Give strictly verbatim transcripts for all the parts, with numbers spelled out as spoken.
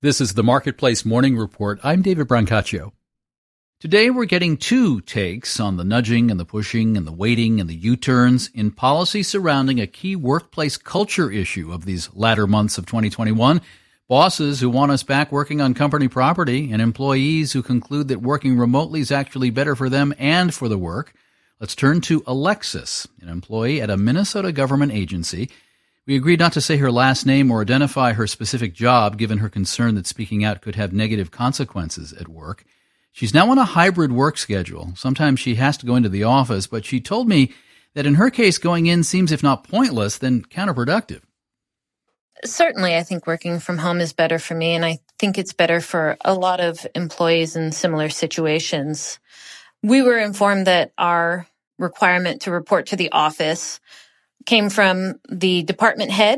This is the Marketplace Morning Report. I'm David Brancaccio. Today we're getting two takes on the nudging and the pushing and the waiting and the U-turns in policy surrounding a key workplace culture issue of these latter months of twenty twenty-one. Bosses who want us back working on company property and employees who conclude that working remotely is actually better for them and for the work. Let's turn to Alexis, an employee at a Minnesota government agency. We agreed not to say her last name or identify her specific job, given her concern that speaking out could have negative consequences at work. She's now on a hybrid work schedule. Sometimes she has to go into the office, but she told me that in her case, going in seems, if not pointless, then counterproductive. Certainly, I think working from home is better for me, and I think it's better for a lot of employees in similar situations. We were informed that our requirement to report to the office came from the department head.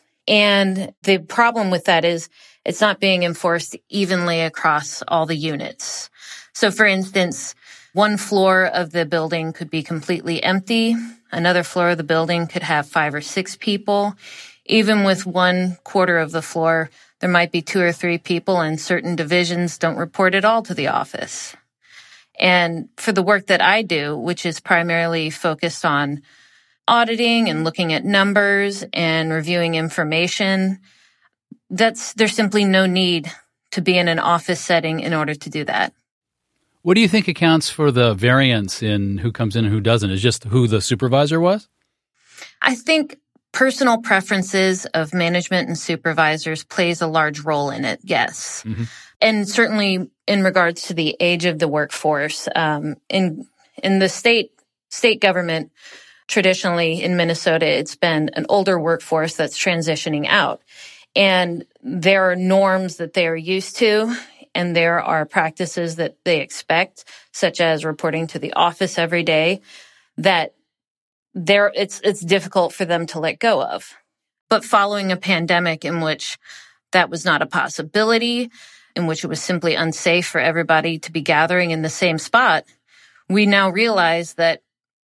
And the problem with that is it's not being enforced evenly across all the units. So for instance, one floor of the building could be completely empty. Another floor of the building could have five or six people. Even with one quarter of the floor, there might be two or three people, and certain divisions don't report at all to the office. And for the work that I do, which is primarily focused on auditing and looking at numbers and reviewing information, that's there's simply no need to be in an office setting in order to do that. What do you think accounts for the variance in who comes in and who doesn't? Is just who the supervisor was? I think personal preferences of management and supervisors plays a large role in it, yes. Mm-hmm. And certainly in regards to the age of the workforce, um, in in the state state government, traditionally in Minnesota, it's been an older workforce that's transitioning out. And there are norms that they are used to, and there are practices that they expect, such as reporting to the office every day, that there it's it's difficult for them to let go of. But following a pandemic in which that was not a possibility, in which it was simply unsafe for everybody to be gathering in the same spot, we now realize that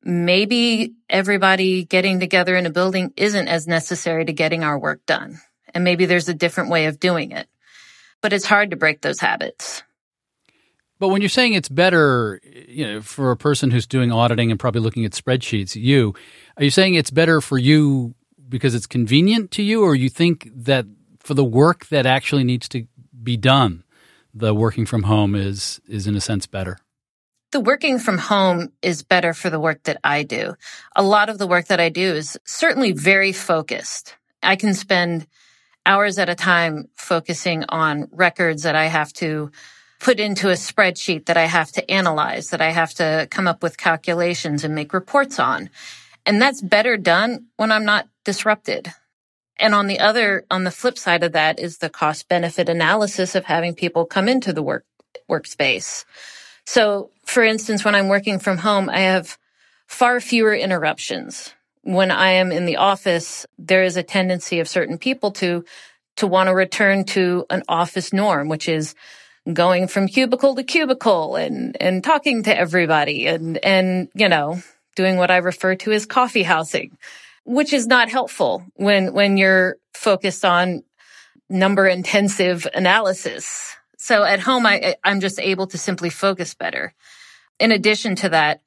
maybe everybody getting together in a building isn't as necessary to getting our work done. And maybe there's a different way of doing it. But it's hard to break those habits. But when you're saying it's better, you know, for a person who's doing auditing and probably looking at spreadsheets, you, are you saying it's better for you because it's convenient to you, or you think that for the work that actually needs to be done, the working from home is is in a sense better? The working from home is better for the work that I do. A lot of the work that I do is certainly very focused. I can spend hours at a time focusing on records that I have to put into a spreadsheet, that I have to analyze, that I have to come up with calculations and make reports on. And that's better done when I'm not disrupted. And on the other, on the flip side of that is the cost benefit analysis of having people come into the work workspace. So, for instance, when I'm working from home, I have far fewer interruptions. When I am in the office, there is a tendency of certain people to to want to return to an office norm, which is going from cubicle to cubicle and and talking to everybody and and you know doing what I refer to as coffee housing, which is not helpful when when you're focused on number intensive analysis. So at home, I, I'm just able to simply focus better. In addition to that,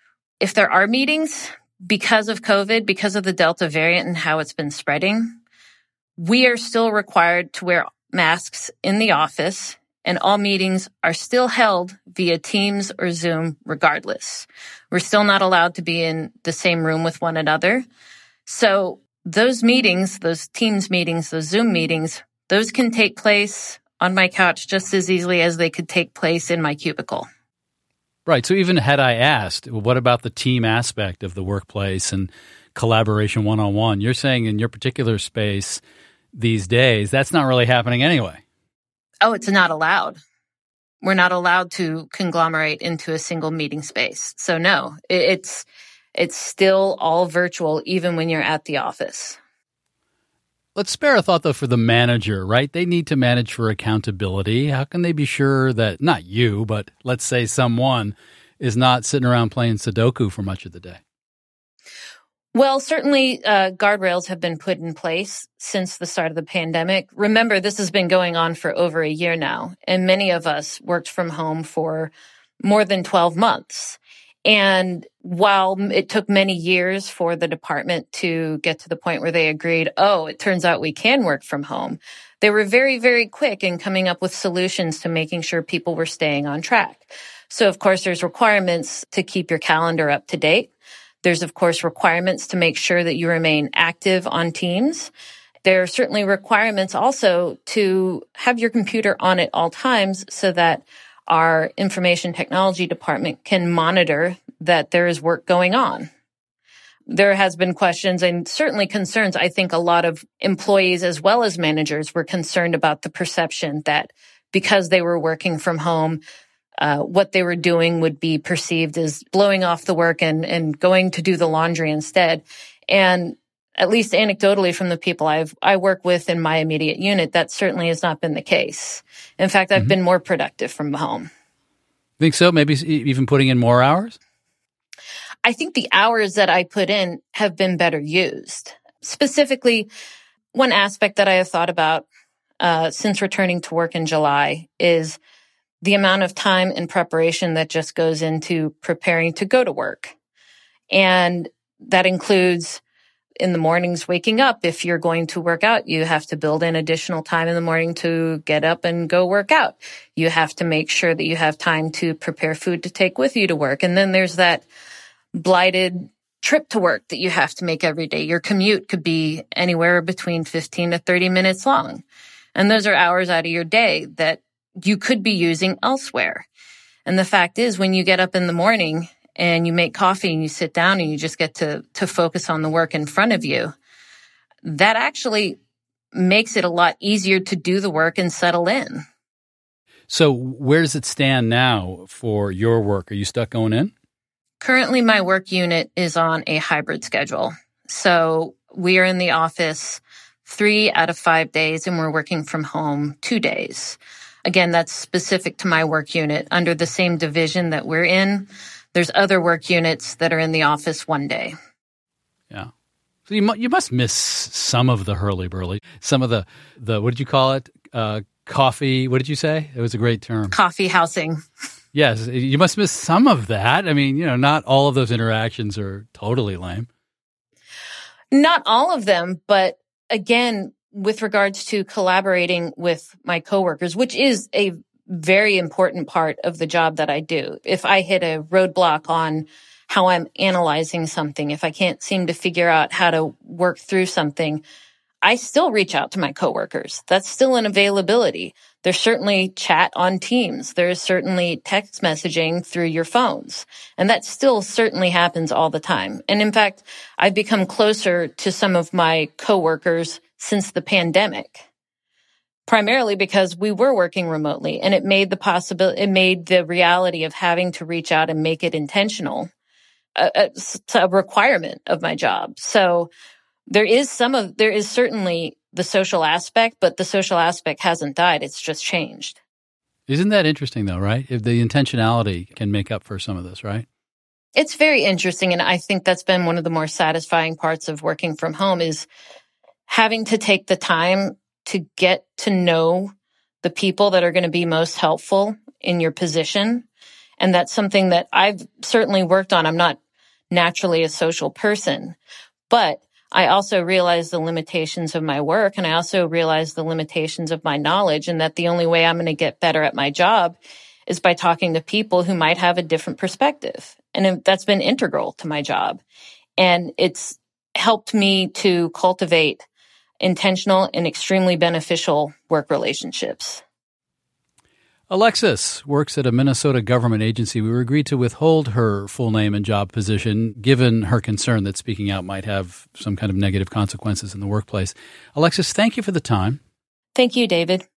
if there are meetings, because of COVID, because of the Delta variant and how it's been spreading, we are still required to wear masks in the office, and all meetings are still held via Teams or Zoom regardless. We're still not allowed to be in the same room with one another. So those meetings, those Teams meetings, those Zoom meetings, those can take place on my couch just as easily as they could take place in my cubicle. Right. So even had I asked, well, what about the team aspect of the workplace and collaboration one-on-one? You're saying in your particular space these days, that's not really happening anyway. Oh, it's not allowed. We're not allowed to conglomerate into a single meeting space. So no, it's it's still all virtual even when you're at the office. Let's spare a thought, though, for the manager, right? They need to manage for accountability. How can they be sure that, not you, but let's say someone is not sitting around playing Sudoku for much of the day? Well, certainly uh, guardrails have been put in place since the start of the pandemic. Remember, this has been going on for over a year now, and many of us worked from home for more than twelve months. And while it took many years for the department to get to the point where they agreed, oh, it turns out we can work from home, they were very, very quick in coming up with solutions to making sure people were staying on track. So, of course, there's requirements to keep your calendar up to date. There's, of course, requirements to make sure that you remain active on Teams. There are certainly requirements also to have your computer on at all times so that our information technology department can monitor that there is work going on. There has been questions and certainly concerns. I think a lot of employees as well as managers were concerned about the perception that because they were working from home, uh, what they were doing would be perceived as blowing off the work and, and going to do the laundry instead. And at least anecdotally from the people I've, I work with in my immediate unit, that certainly has not been the case. In fact, I've mm-hmm. been more productive from home. Think so? Maybe even putting in more hours? I think the hours that I put in have been better used. Specifically, one aspect that I have thought about uh, since returning to work in July is the amount of time and preparation that just goes into preparing to go to work. And that includes in the mornings waking up. If you're going to work out, you have to build in additional time in the morning to get up and go work out. You have to make sure that you have time to prepare food to take with you to work. And then there's that blighted trip to work that you have to make every day. Your commute could be anywhere between fifteen to thirty minutes long. And those are hours out of your day that you could be using elsewhere. And the fact is, when you get up in the morning and you make coffee and you sit down and you just get to, to focus on the work in front of you, that actually makes it a lot easier to do the work and settle in. So where does it stand now for your work? Are you stuck going in? Currently, my work unit is on a hybrid schedule. So we are in the office three out of five days and we're working from home two days. Again, that's specific to my work unit. Under the same division that we're in, there's other work units that are in the office one day. Yeah. So you, mu- you must miss some of the hurly-burly, some of the, the what did you call it? Uh, coffee, what did you say? It was a great term. Coffee housing. Yes, you must miss some of that. I mean, you know, not all of those interactions are totally lame. Not all of them, but again, with regards to collaborating with my coworkers, which is a very important part of the job that I do. If I hit a roadblock on how I'm analyzing something, if I can't seem to figure out how to work through something, I still reach out to my coworkers. That's still an availability. There's certainly chat on Teams. There's certainly text messaging through your phones. And that still certainly happens all the time. And in fact, I've become closer to some of my coworkers since the pandemic. Primarily because we were working remotely and it made the possibility, it made the reality of having to reach out and make it intentional a, a, a requirement of my job. So there is some of, there is certainly the social aspect, but the social aspect hasn't died. It's just changed. Isn't that interesting though, right? If the intentionality can make up for some of this, right? It's very interesting. And I think that's been one of the more satisfying parts of working from home is having to take the time to get to know the people that are going to be most helpful in your position. And that's something that I've certainly worked on. I'm not naturally a social person, but I also realize the limitations of my work. And I also realize the limitations of my knowledge and that the only way I'm going to get better at my job is by talking to people who might have a different perspective. And that's been integral to my job. And it's helped me to cultivate intentional and extremely beneficial work relationships. Alexis works at a Minnesota government agency. We agreed to withhold her full name and job position, given her concern that speaking out might have some kind of negative consequences in the workplace. Alexis, thank you for the time. Thank you, David.